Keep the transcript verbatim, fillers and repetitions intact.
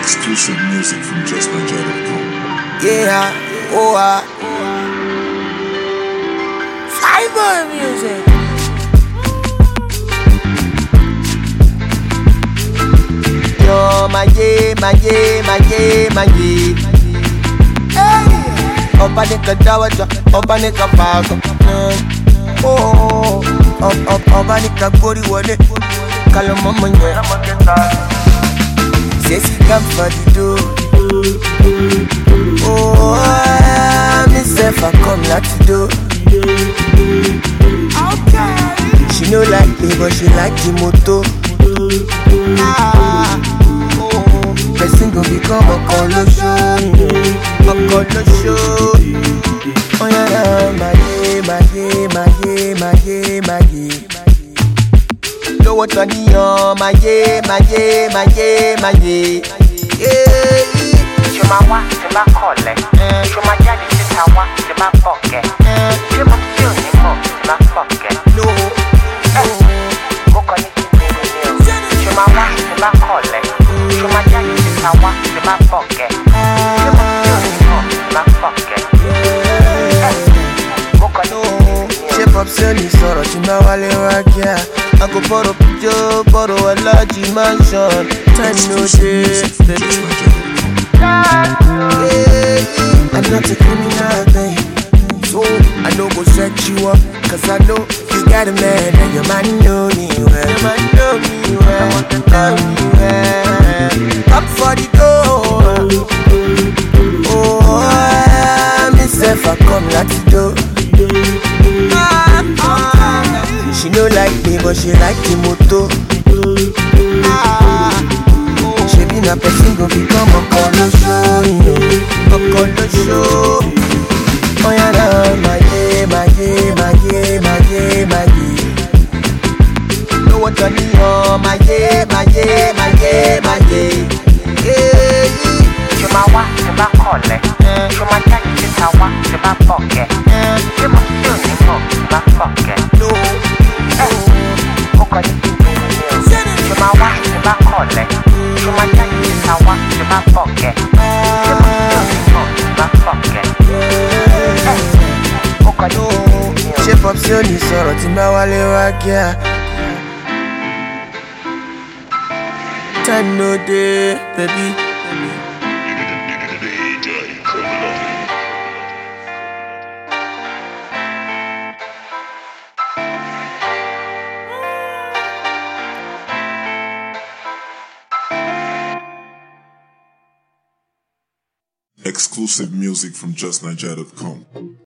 Exclusive music from just nigeria dot com. Yeah, oh, uh, Fiber music. Yo, my yeah, my yeah, my yeah, my yeah. Hey, Oba nika dawaja, Oba nika fago. Oh, Oba Oba nika gori wale. Kalo mama nye. Say she come for the door. Oh, me say I come like to do. Okay. She no like me, but she like the moto. Ah, oh, person gon' become a colo show, a colo show. Oh yeah, yeah, my yeah, my yeah, my yeah, my yeah, my yeah. Know what I need, oh my yeah, my yeah, my yeah, my yeah. Yeah. Chuma wa, chuma kole. Chuma jadi chita wa, chuma poke. Chuma feel ni mo, chuma poke. No, no. Moko ni kibiri niyo. Chuma wa, chuma kole. Chuma jadi chita wa, chuma poke. Chuma feel ni mo, chuma poke. Moko ni kibiri niyo. Shape up soni soro chuma wale wakia. I go borrow picture, borrow a large mansion. Time no day, baby. Yeah, I'm not a criminal, babe. So I know go set you up, cause I know you got a man and your man know me well. Your man know me well, know me well. Up for the door. Oh, myself I come like to do. She no like me, but she like the moto. Ah, she be na person go become a colo show, a colo show. Oh yeah, nah, my yeah, my yeah, my yeah, my yeah, my yeah. Know what I need, oh my yeah, my yeah, my yeah, my yeah. Yeah. Chuma wa, chuma kole. Chuma jadi chita wa, chuma poke. Chuma feel ni mo, chuma poke. No. Moko ni kibiri niyo. Chuma wa, chuma kole. Chuma jadi chita wa, chuma poke. Chuma feel ni mo, chuma poke. Moko ni kibiri niyo. Shape up soni soro timba wale wakia. Time no day, baby. Exclusive music from just nigeria dot com.